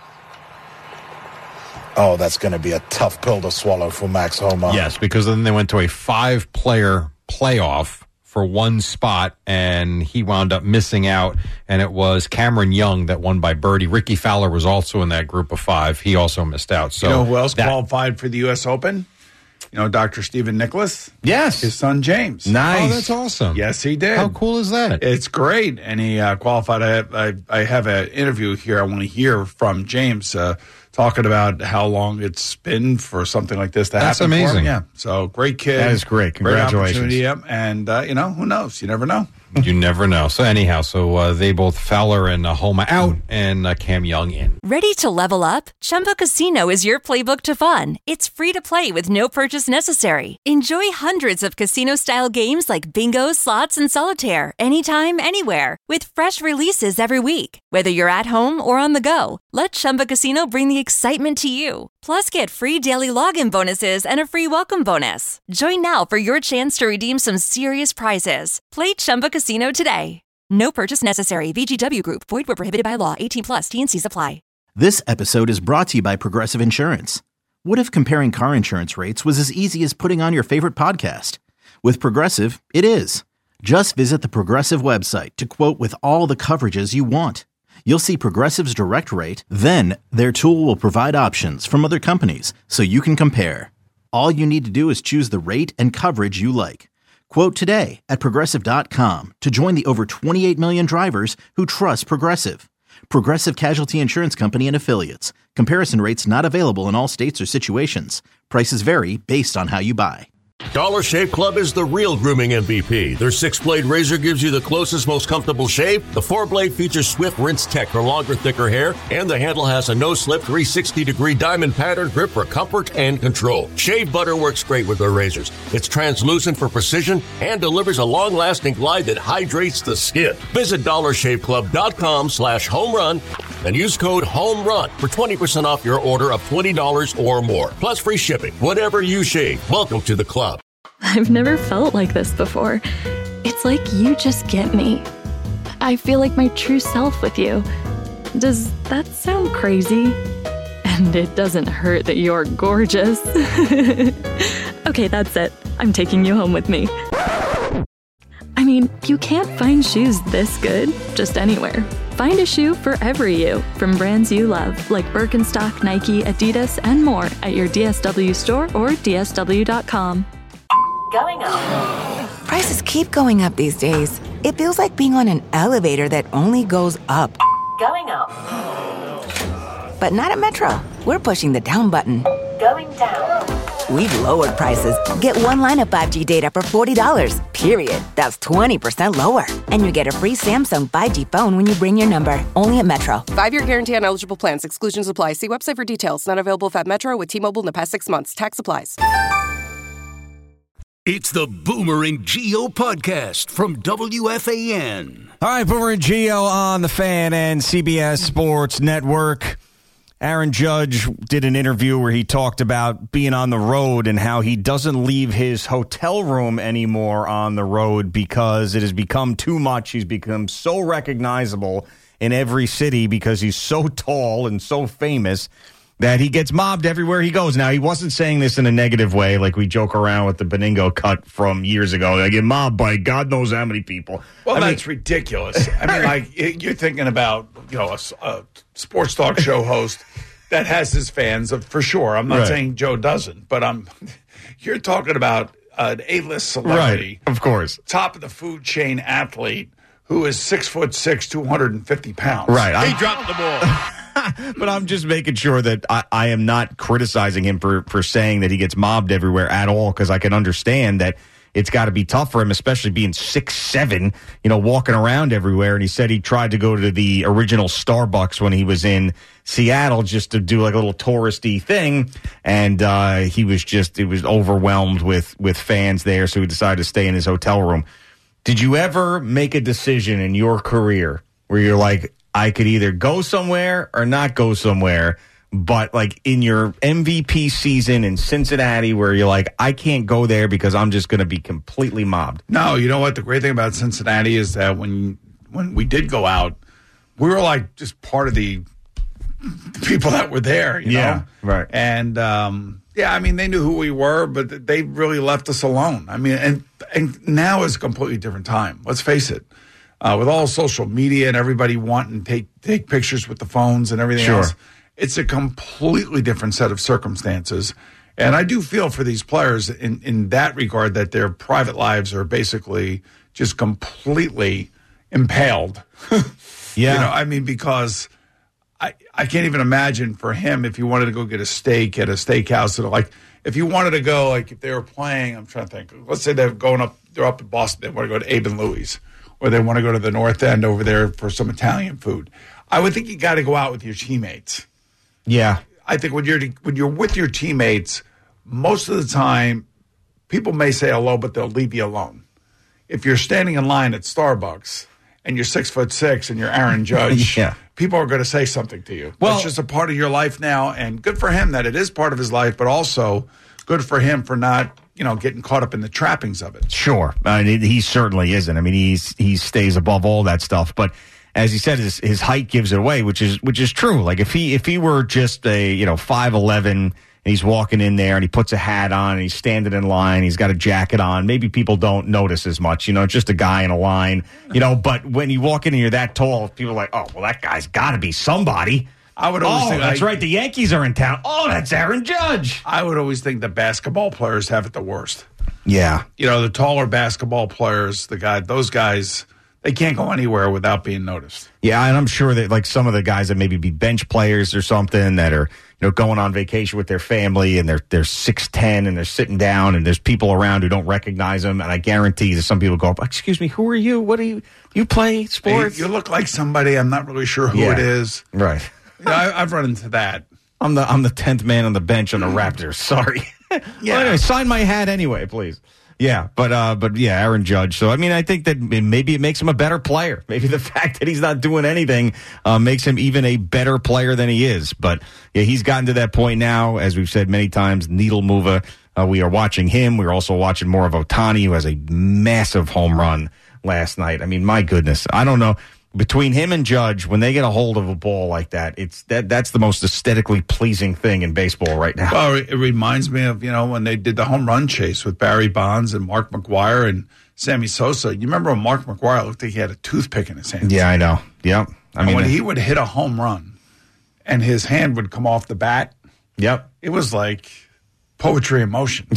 Oh, that's going to be a tough pill to swallow for Max Homa. Yes, because then they went to a 5-player playoff for one spot, and he wound up missing out, and it was Cameron Young that won by birdie. Ricky Fowler was also in that group of 5. He also missed out. So you know who else qualified for the U.S. Open? You know, Dr. Stephen Nicholas? Yes. His son, James. Nice. Oh, that's awesome. Yes, he did. How cool is that? It's great. And he qualified. I have an interview here. I want to hear from James talking about how long it's been for something like this to happen. That's amazing. For him. Yeah. So great kid. That is great. Congratulations. Great opportunity. And, who knows? You never know. You never know. So anyhow, they both Fowler and Homa out and Cam Young in. Ready to level up? Chumba Casino is your playbook to fun. It's free to play with no purchase necessary. Enjoy hundreds of casino-style games like bingo, slots, and solitaire anytime, anywhere with fresh releases every week. Whether you're at home or on the go, let Chumba Casino bring the excitement to you. Plus, get free daily login bonuses and a free welcome bonus. Join now for your chance to redeem some serious prizes. Play Chumba Casino today. No purchase necessary. VGW Group. Void where prohibited by law. 18+. T&Cs apply. This episode is brought to you by Progressive Insurance. What if comparing car insurance rates was as easy as putting on your favorite podcast? With Progressive, it is. Just visit the Progressive website to quote with all the coverages you want. You'll see Progressive's direct rate, then their tool will provide options from other companies so you can compare. All you need to do is choose the rate and coverage you like. Quote today at Progressive.com to join the over 28 million drivers who trust Progressive. Progressive Casualty Insurance Company and Affiliates. Comparison rates not available in all states or situations. Prices vary based on how you buy. Dollar Shave Club is the real grooming MVP. Their 6-blade razor gives you the closest, most comfortable shave. The 4-blade features Swift Rinse Tech for longer, thicker hair, and the handle has a no-slip 360-degree diamond pattern grip for comfort and control. Shave butter works great with their razors. It's translucent for precision and delivers a long-lasting glide that hydrates the skin. Visit DollarShaveClub.com/homerun and use code HOMERUN for 20% off your order of $20 or more. Plus free shipping. Whatever you shave, welcome to the club. I've never felt like this before. It's like you just get me. I feel like my true self with you. Does that sound crazy? And it doesn't hurt that you're gorgeous. Okay, that's it. I'm taking you home with me. I mean, you can't find shoes this good just anywhere. Find a shoe for every you from brands you love, like Birkenstock, Nike, Adidas, and more at your DSW store or DSW.com. Going up. Prices keep going up these days. It feels like being on an elevator that only goes up. Going up. But not at Metro. We're pushing the down button. Going down. we've lowered prices. Get one line of 5G data for $40, period. That's 20% lower. And you get a free Samsung 5G phone when you bring your number. Only at Metro. 5-year guarantee on eligible plans. Exclusions apply. See website for details. Not available at Metro with T-Mobile in the past 6 months. Tax applies. It's the Boomer and Gio podcast from WFAN. All right, Boomer and Gio on the Fan and CBS Sports Network. Aaron Judge did an interview where he talked about being on the road and how he doesn't leave his hotel room anymore on the road because it has become too much. He's become so recognizable in every city because he's so tall and so famous that he gets mobbed everywhere he goes. Now, he wasn't saying this in a negative way, like we joke around with the Beningo cut from years ago. I get mobbed by God knows how many people. Well, that's ridiculous. I mean, like, you're thinking about, a sports talk show host that has his fans, for sure. I'm not saying Joe doesn't, but you're talking about an A-list celebrity. Right, of course. Top of the food chain athlete who is 6'6", 250 pounds. Right. He dropped the ball. But I'm just making sure that I am not criticizing him for saying that he gets mobbed everywhere at all, because I can understand that it's got to be tough for him, especially being 6'7", walking around everywhere. And he said he tried to go to the original Starbucks when he was in Seattle just to do like a little touristy thing. And it was overwhelmed with fans there. So he decided to stay in his hotel room. Did you ever make a decision in your career where you're like, I could either go somewhere or not go somewhere, but like in your MVP season in Cincinnati where you're like, I can't go there because I'm just going to be completely mobbed? No, you know what? The great thing about Cincinnati is that when we did go out, we were like just part of the people that were there, you know? Right. And, I mean, they knew who we were, but they really left us alone. I mean, and now is a completely different time. Let's face it. With all social media and everybody wanting to take pictures with the phones and everything else, it's a completely different set of circumstances. And I do feel for these players in that regard that their private lives are basically just completely impaled. Yeah. Because I can't even imagine for him if you wanted to go get a steak at a steakhouse. Like if you wanted to go, like if they were playing, I'm trying to think. Let's say they're up in Boston. They want to go to Abe and Louie's. Or they want to go to the North End over there for some Italian food. I would think you got to go out with your teammates. Yeah. I think when you're with your teammates, most of the time, people may say hello, but they'll leave you alone. If you're standing in line at Starbucks and you're 6'6" and you're Aaron Judge, people are going to say something to you. Well, it's just a part of your life now, and good for him that it is part of his life, but also good for him for not getting caught up in the trappings of it. Sure. I mean, he certainly isn't. I mean, he stays above all that stuff. But as he said, his height gives it away, which is true. Like if he were just a 5'11" and he's walking in there and he puts a hat on and he's standing in line, he's got a jacket on, maybe people don't notice as much. It's just a guy in a line. But when you walk in and you're that tall, people are like, oh, well, that guy's got to be somebody. I would always think that's right. The Yankees are in town. Oh, that's Aaron Judge. I would always think the basketball players have it the worst. Yeah. The taller basketball players, those guys, they can't go anywhere without being noticed. Yeah, and I'm sure that like some of the guys that maybe be bench players or something that are going on vacation with their family and they're 6'10" and they're sitting down and there's people around who don't recognize them, and I guarantee that some people go, excuse me, who are you? What do you play sports? Hey, you look like somebody. I'm not really sure who it is. Right. I've run into that. I'm the 10th man on the bench on the Raptors. Sorry. Yeah. Well, anyway, sign my hat anyway, please. Yeah, but yeah, Aaron Judge. So I mean, I think that maybe it makes him a better player. Maybe the fact that he's not doing anything makes him even a better player than he is. But yeah, he's gotten to that point now, as we've said many times. Needle mover. We are watching him. We're also watching more of Ohtani, who has a massive home run last night. I mean, my goodness, I don't know. Between him and Judge, when they get a hold of a ball like that, that's the most aesthetically pleasing thing in baseball right now. Well, it reminds me of, when they did the home run chase with Barry Bonds and Mark McGwire and Sammy Sosa. You remember when Mark McGwire looked like he had a toothpick in his hand? Yeah, I know. Yep. When he would hit a home run and his hand would come off the bat, yep, it was like poetry in motion.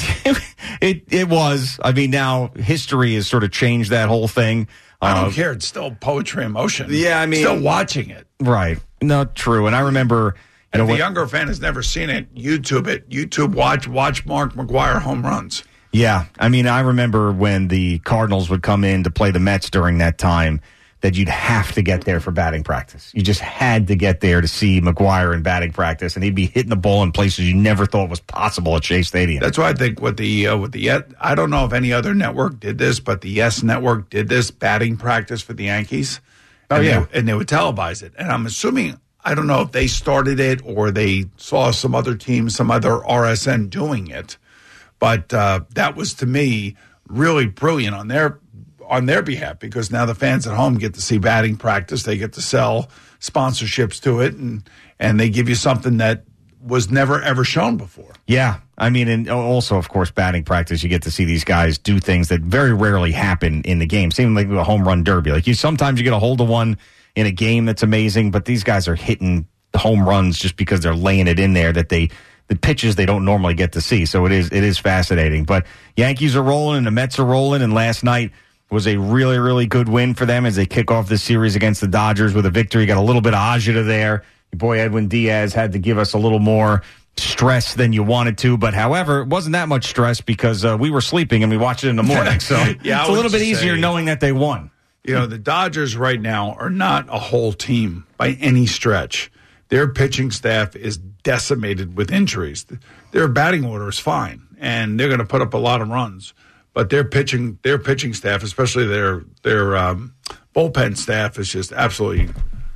It was. I mean, now history has sort of changed that whole thing. I don't care. It's still poetry in motion. Yeah, I mean, still watching it. Right. No, true. And I remember, If the younger fan has never seen it, YouTube it. YouTube, watch Mark McGwire home runs. Yeah. I mean, I remember when the Cardinals would come in to play the Mets during that time, that you'd have to get there for batting practice. You just had to get there to see McGwire in batting practice, and he'd be hitting the ball in places you never thought was possible at Shea Stadium. That's why I think with the I don't know if any other network did this, but the Yes Network did this batting practice for the Yankees. And they would televise it. And I'm assuming, I don't know if they started it or they saw some other team, some other RSN doing it, but that was to me really brilliant on their behalf, because now the fans at home get to see batting practice. They get to sell sponsorships to it, and they give you something that was never, ever shown before. Yeah. I mean, and also, of course, batting practice, you get to see these guys do things that very rarely happen in the game. Same like a home run derby. Like sometimes you get a hold of one in a game that's amazing, but these guys are hitting home runs just because they're laying it in there, that the pitches they don't normally get to see. So it is fascinating. But Yankees are rolling and the Mets are rolling, and last night was a really, really good win for them as they kick off this series against the Dodgers with a victory. Got a little bit of agita there. Your boy Edwin Diaz had to give us a little more stress than you wanted to, but however, it wasn't that much stress because we were sleeping and we watched it in the morning. So yeah, it's a little bit easier knowing that they won. You know, the Dodgers right now are not a whole team by any stretch. Their pitching staff is decimated with injuries. Their batting order is fine, and they're going to put up a lot of runs. But their pitching staff, especially their bullpen staff, is just absolutely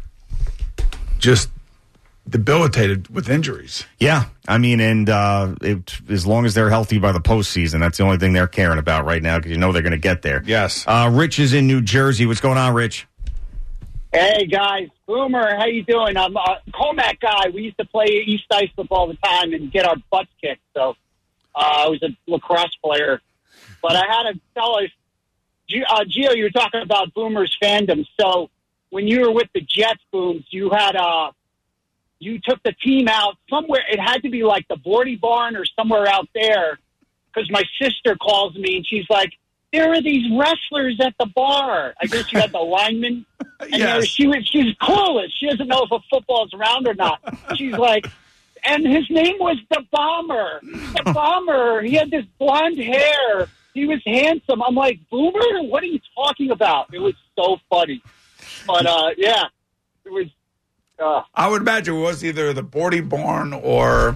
just debilitated with injuries. Yeah, I mean, and as long as they're healthy by the postseason, that's the only thing they're caring about right now, because you know they're going to get there. Yes. Rich is in New Jersey. What's going on, Rich? Hey, guys. Boomer, how you doing? I'm a Comac guy. We used to play East Islip all the time and get our butts kicked. So I was a lacrosse player. But I had to tell us, Gio, you were talking about Boomer's fandom. So when you were with the Jets, Booms, you had you took the team out somewhere. It had to be like the Bordy Barn or somewhere out there, because my sister calls me and she's like, there are these wrestlers at the bar. I guess you had the lineman. And yes. She's clueless. She doesn't know if a football's around or not. She's like, and his name was the Bomber. The Bomber. He had this blonde hair. He was handsome. I'm like, Boomer? What are you talking about? It was so funny. But, yeah, it was... I would imagine it was either the Bordy Barn or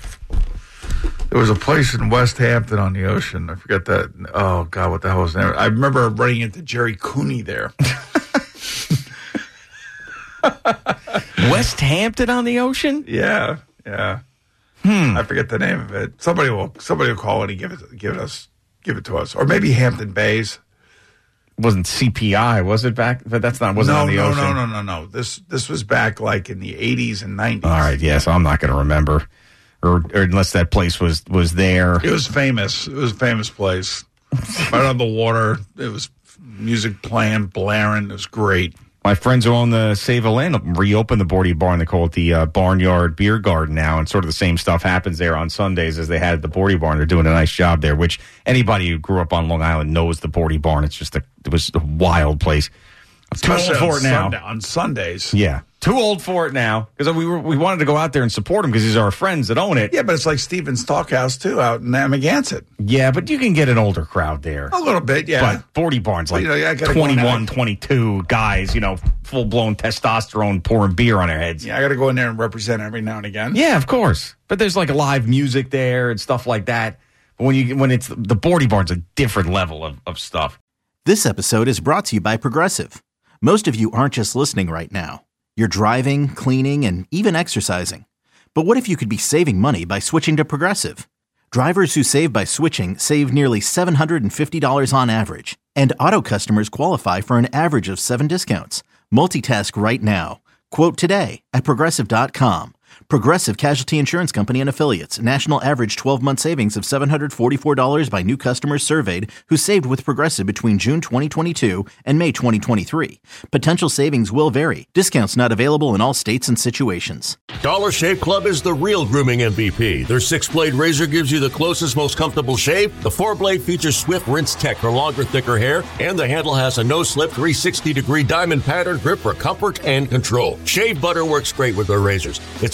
there was a place in West Hampton on the ocean. I forget that. Oh, God, what the hell was the name? I remember running into Jerry Cooney there. West Hampton on the ocean? Yeah. I forget the name of it. Somebody will call it and give it to us. Or maybe Hampton Bays. Wasn't CPI, was it back? But wasn't on the ocean. No. This was back like in the 80s and 90s. All right, yes, I'm not going to remember, or unless that place was there. It was famous. It was a famous place, right on the water. It was music playing, blaring. It was great. My friends who own the Save a Land reopened the Bordy Barn. They call it the Barnyard Beer Garden now, and sort of the same stuff happens there on Sundays as they had at the Bordy Barn. They're doing a nice job there, which anybody who grew up on Long Island knows the Bordy Barn. It was a wild place. Too old for it now. On Sundays. Yeah. Too old for it now, because we wanted to go out there and support him because these are our friends that own it. Yeah, but it's like Stephen's Talkhouse, too, out in Amagansett. Yeah, but you can get an older crowd there. A little bit, yeah. But Bordy Barn's like 21, 22 guys, full-blown testosterone pouring beer on their heads. Yeah, I got to go in there and represent every now and again. Yeah, of course. But there's like live music there and stuff like that. But when it's the Bordy Barn's a different level of stuff. This episode is brought to you by Progressive. Most of you aren't just listening right now. You're driving, cleaning, and even exercising. But what if you could be saving money by switching to Progressive? Drivers who save by switching save nearly $750 on average. And auto customers qualify for an average of 7 discounts. Multitask right now. Quote today at Progressive.com. Progressive Casualty Insurance Company and Affiliates. National average 12-month savings of $744 by new customers surveyed who saved with Progressive between June 2022 and May 2023. Potential savings will vary. Discounts not available in all states and situations. Dollar Shave Club is the real grooming MVP. Their 6-blade razor gives you the closest, most comfortable shave. The 4-blade features Swift Rinse Tech for longer, thicker hair. And the handle has a no-slip 360-degree diamond pattern grip for comfort and control. Shave butter works great with their razors. It's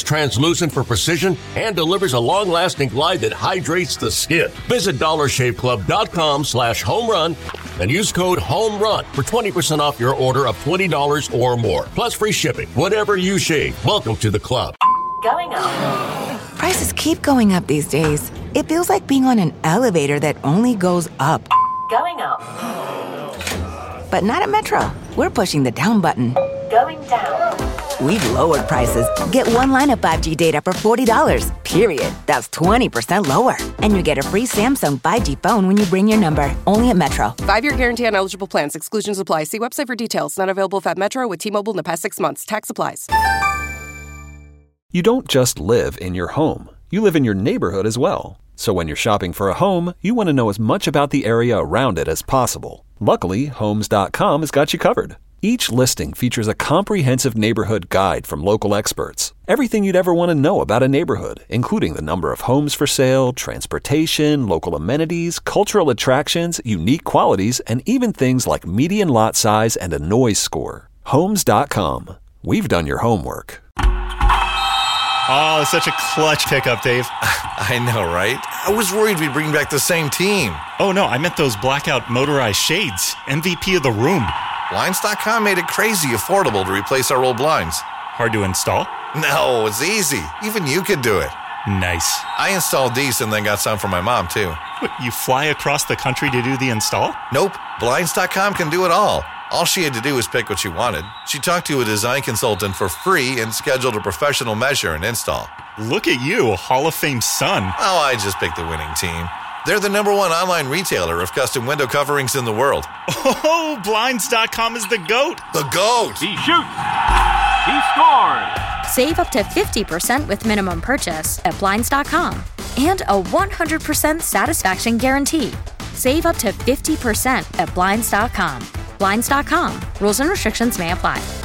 It's translucent for precision and delivers a long-lasting glide that hydrates the skin. Visit DollarShaveClub.com/homerun and use code HOMERUN for 20% off your order of $20 or more. Plus free shipping. Whatever you shave. Welcome to the club. Going up. Prices keep going up these days. It feels like being on an elevator that only goes up. Going up. But not at Metro. We're pushing the down button. Going down. We've lowered prices. Get one line of 5G data for $40, period. That's 20% lower. And you get a free Samsung 5G phone when you bring your number. Only at Metro. 5-year guarantee on eligible plans. Exclusions apply. See website for details. Not available at Metro with T-Mobile in the past 6 months. Tax applies. You don't just live in your home. You live in your neighborhood as well. So when you're shopping for a home, you want to know as much about the area around it as possible. Luckily, Homes.com has got you covered. Each listing features a comprehensive neighborhood guide from local experts. Everything you'd ever want to know about a neighborhood, including the number of homes for sale, transportation, local amenities, cultural attractions, unique qualities, and even things like median lot size and a noise score. Homes.com. We've done your homework. Oh, it's such a clutch pickup, Dave. I know, right? I was worried we'd bring back the same team. Oh, no, I meant those blackout motorized shades. MVP of the room. Blinds.com made it crazy affordable to replace our old blinds. Hard to install? No, it's easy. Even you could do it. Nice. I installed these and then got some for my mom, too. What, you fly across the country to do the install? Nope. Blinds.com can do it all. All she had to do was pick what she wanted. She talked to a design consultant for free and scheduled a professional measure and install. Look at you, Hall of Fame son. Oh, I just picked the winning team. They're the #1 online retailer of custom window coverings in the world. Oh, Blinds.com is the GOAT. The GOAT! He shoots. He scored. Save up to 50% with minimum purchase at Blinds.com. And a 100% satisfaction guarantee. Save up to 50% at Blinds.com. Blinds.com. Rules and restrictions may apply.